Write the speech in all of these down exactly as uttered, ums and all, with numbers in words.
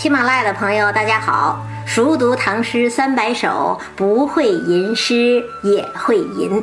喜马拉雅的朋友大家好，熟读唐诗三百首，不会吟诗也会吟。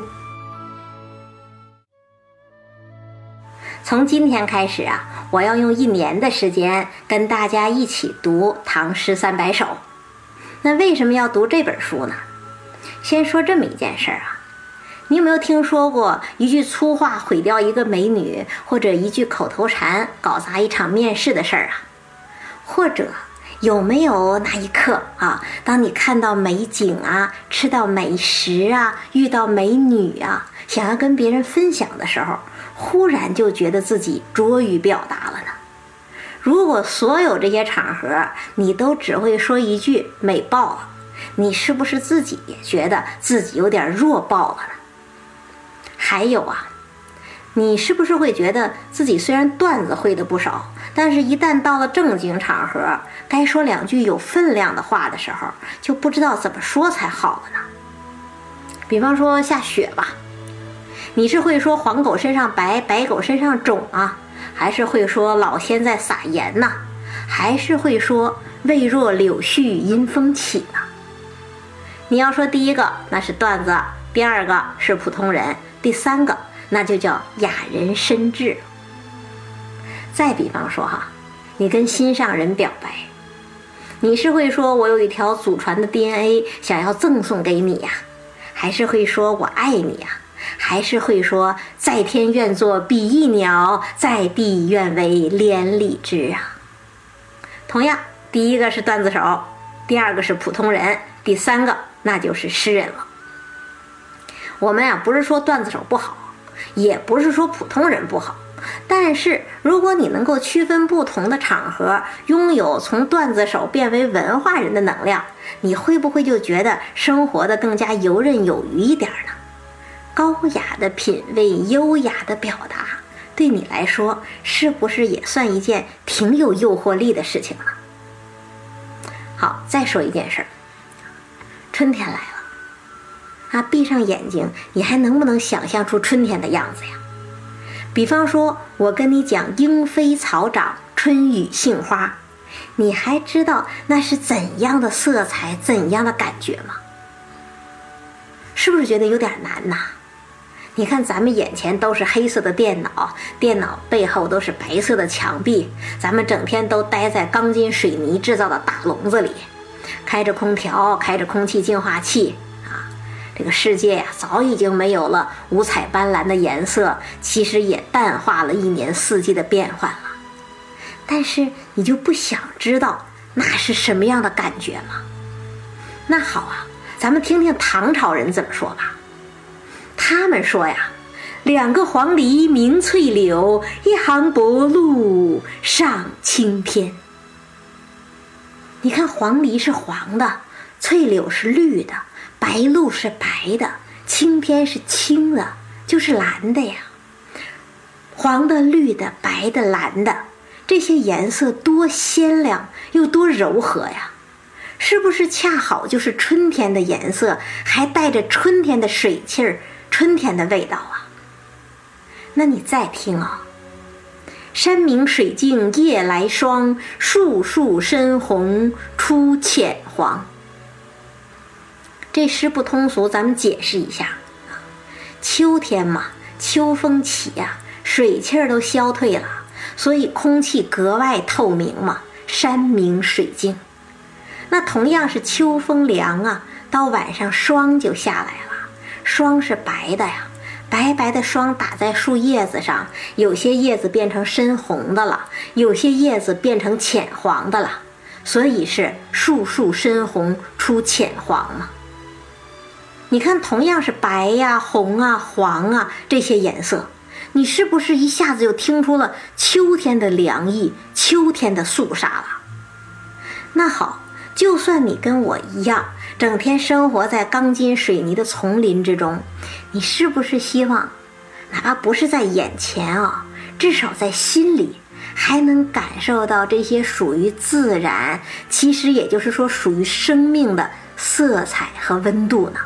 从今天开始啊，我要用一年的时间跟大家一起读唐诗三百首。那为什么要读这本书呢？先说这么一件事儿啊，你有没有听说过一句粗话毁掉一个美女，或者一句口头禅搞砸一场面试的事儿啊？或者有没有那一刻啊，当你看到美景啊，吃到美食啊，遇到美女啊，想要跟别人分享的时候，忽然就觉得自己拙于表达了呢？如果所有这些场合你都只会说一句美爆了，你是不是自己也觉得自己有点弱爆了呢？还有啊，你是不是会觉得自己虽然段子会的不少，但是一旦到了正经场合，该说两句有分量的话的时候，就不知道怎么说才好了呢？比方说下雪吧，你是会说黄狗身上白，白狗身上肿啊，还是会说老仙在撒盐呢，还是会说未若柳絮因风起呢？你要说第一个那是段子，第二个是普通人，第三个那就叫雅人深志。再比方说哈，你跟心上人表白，你是会说我有一条祖传的 D N A 想要赠送给你呀，还是会说我爱你呀，还是会说在天愿作比翼鸟，在地愿为连理枝啊？同样，第一个是段子手，第二个是普通人，第三个那就是诗人了。我们啊，不是说段子手不好，也不是说普通人不好，但是如果你能够区分不同的场合，拥有从段子手变为文化人的能量，你会不会就觉得生活的更加游刃有余一点呢？高雅的品味，优雅的表达，对你来说是不是也算一件挺有诱惑力的事情呢？好，再说一件事儿，春天来了啊，闭上眼睛，你还能不能想象出春天的样子呀？比方说我跟你讲莺飞草长，春雨杏花，你还知道那是怎样的色彩，怎样的感觉吗？是不是觉得有点难呐？你看咱们眼前都是黑色的电脑，电脑背后都是白色的墙壁，咱们整天都待在钢筋水泥制造的大笼子里，开着空调，开着空气净化器啊，这个世界呀、啊，早已经没有了五彩斑斓的颜色，其实也淡化了一年四季的变换了。但是你就不想知道那是什么样的感觉吗？那好啊，咱们听听唐朝人怎么说吧。他们说呀，两个黄鹂鸣翠柳，一行薄露上青天。你看黄鹂是黄的，翠柳是绿的，白鹭是白的，青天是青的，就是蓝的呀。黄的、绿的、白的、蓝的，这些颜色多鲜亮又多柔和呀，是不是恰好就是春天的颜色，还带着春天的水气儿，春天的味道啊？那你再听啊，山明水净夜来霜，树树深红出浅黄。这诗不通俗，咱们解释一下。秋天嘛，秋风起呀、啊，水气儿都消退了，所以空气格外透明嘛，山明水净。那同样是秋风凉啊，到晚上霜就下来了，霜是白的呀，白白的霜打在树叶子上，有些叶子变成深红的了，有些叶子变成浅黄的了，所以是树树深红出浅黄嘛。你看同样是白呀、红啊、黄啊这些颜色，你是不是一下子就听出了秋天的凉意，秋天的肃杀了？那好，就算你跟我一样整天生活在钢筋水泥的丛林之中，你是不是希望哪怕不是在眼前啊，至少在心里还能感受到这些属于自然，其实也就是说属于生命的色彩和温度呢？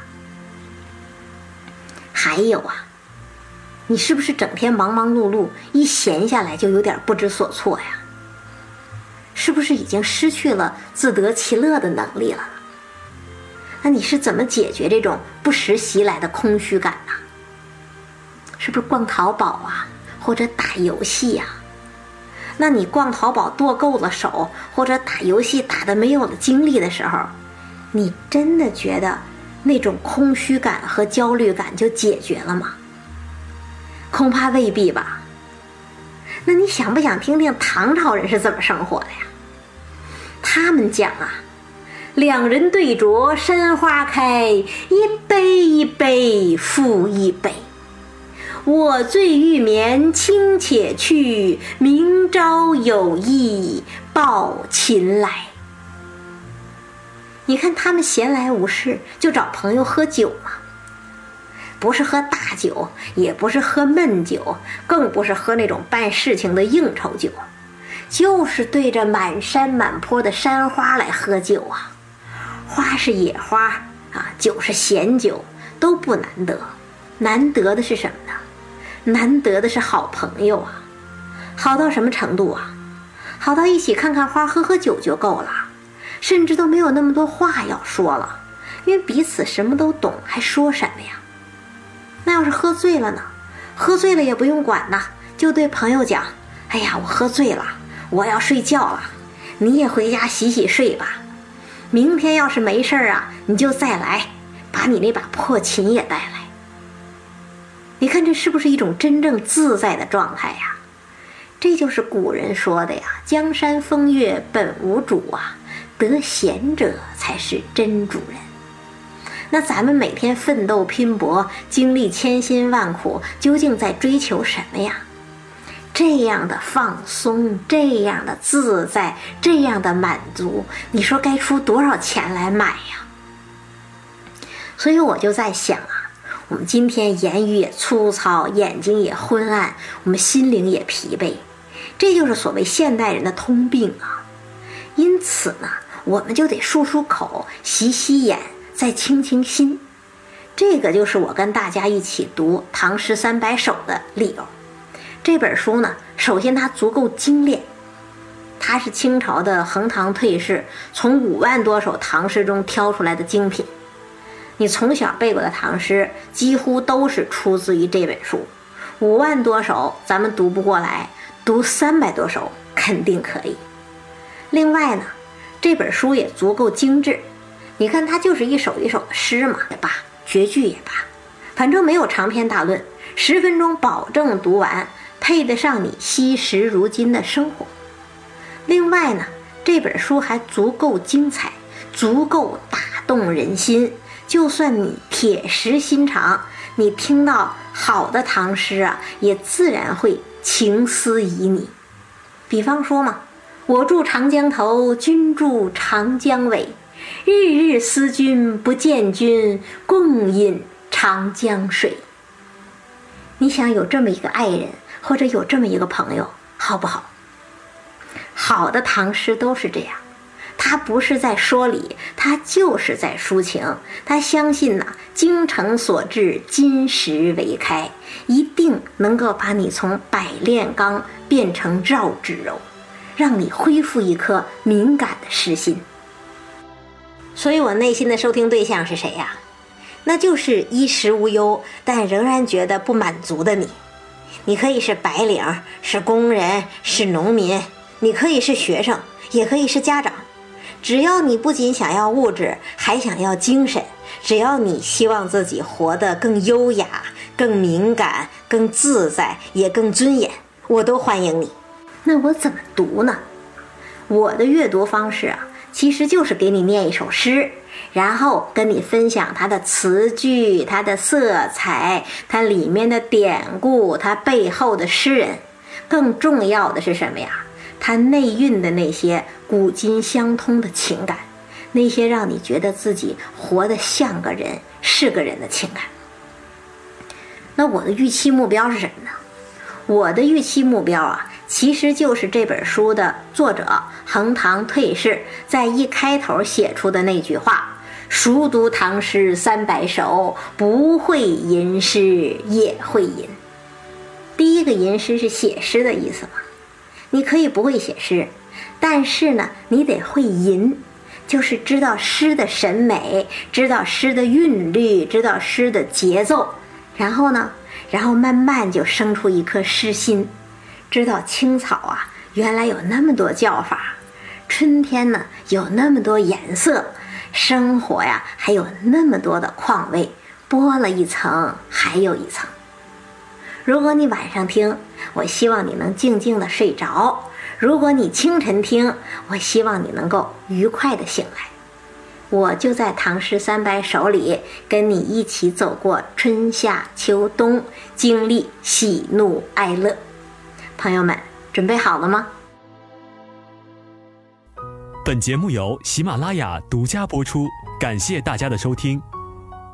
还有啊，你是不是整天忙忙碌碌，一闲下来就有点不知所措呀？ 是不是已经失去了自得其乐的能力了？那你是怎么解决这种不时袭来的空虚感呢？是不是逛淘宝啊，或者打游戏呀？那你逛淘宝剁够了手，或者打游戏打得没有了精力的时候，你真的觉得那种空虚感和焦虑感就解决了吗？恐怕未必吧。那你想不想听听唐朝人是怎么生活的呀？他们讲啊，两人对酌山花开，一杯一杯复一杯。我醉欲眠卿且去，明朝有意抱琴来。你看他们闲来无事就找朋友喝酒嘛，不是喝大酒，也不是喝闷酒，更不是喝那种办事情的应酬酒，就是对着满山满坡的山花来喝酒啊。花是野花啊，酒是闲酒，都不难得。难得的是什么呢？难得的是好朋友啊。好到什么程度啊？好到一起看看花喝喝酒就够了，甚至都没有那么多话要说了，因为彼此什么都懂，还说什么呀？那要是喝醉了呢？喝醉了也不用管呐，就对朋友讲，哎呀，我喝醉了，我要睡觉了，你也回家洗洗睡吧，明天要是没事啊，你就再来，把你那把破琴也带来。你看这是不是一种真正自在的状态呀？这就是古人说的呀，江山风月本无主啊，得闲者才是真主人。那咱们每天奋斗拼搏，经历千辛万苦，究竟在追求什么呀？这样的放松，这样的自在，这样的满足，你说该出多少钱来买呀？所以我就在想啊，我们今天言语也粗糙，眼睛也昏暗，我们心灵也疲惫，这就是所谓现代人的通病啊。因此呢，我们就得漱漱口，洗洗眼，再清清心。这个就是我跟大家一起读《唐诗三百首》的理由。这本书呢，首先它足够精炼，它是清朝的横塘退士从五万多首唐诗中挑出来的精品。你从小背过的唐诗几乎都是出自于这本书，五万多首咱们读不过来，读三百多首肯定可以。另外呢，这本书也足够精致，你看它就是一首一首的诗嘛，也罢，绝句也罢，反正没有长篇大论，十分钟保证读完，配得上你惜时如金的生活。另外呢，这本书还足够精彩，足够打动人心，就算你铁石心肠，你听到好的唐诗啊，也自然会情思旖旎。比方说嘛，我住长江头，君住长江尾，日日思君不见君，共饮长江水。你想有这么一个爱人，或者有这么一个朋友，好不好？好的唐诗都是这样，他不是在说理，他就是在抒情。他相信呐、啊，精诚所至，金石为开，一定能够把你从百炼钢变成绕指柔，让你恢复一颗敏感的诗心。所以我内心的收听对象是谁呀？那就是衣食无忧，但仍然觉得不满足的你。你可以是白领，是工人，是农民，你可以是学生，也可以是家长。只要你不仅想要物质，还想要精神，只要你希望自己活得更优雅，更敏感，更自在，也更尊严，我都欢迎你。那我怎么读呢？我的阅读方式啊，其实就是给你念一首诗，然后跟你分享它的词句，它的色彩，它里面的典故，它背后的诗人。更重要的是什么呀？它内蕴的那些古今相通的情感，那些让你觉得自己活得像个人，是个人的情感。那我的预期目标是什么呢？我的预期目标啊，其实就是这本书的作者横塘退士在一开头写出的那句话：熟读唐诗三百首，不会吟诗也会吟。第一个吟诗是写诗的意思嘛，你可以不会写诗， 但是呢，你得会吟，就是知道诗的审美，知道诗的韵律，知道诗的节奏，然后呢，然后慢慢就生出一颗诗心，知道青草啊，原来有那么多叫法，春天呢有那么多颜色，生活呀还有那么多的况味，剥了一层还有一层。如果你晚上听，我希望你能静静的睡着；如果你清晨听，我希望你能够愉快的醒来。我就在唐诗三百首里跟你一起走过春夏秋冬，经历喜怒哀乐。朋友们，准备好了吗？ 本节目由喜马拉雅独家播出，感谢大家的收听。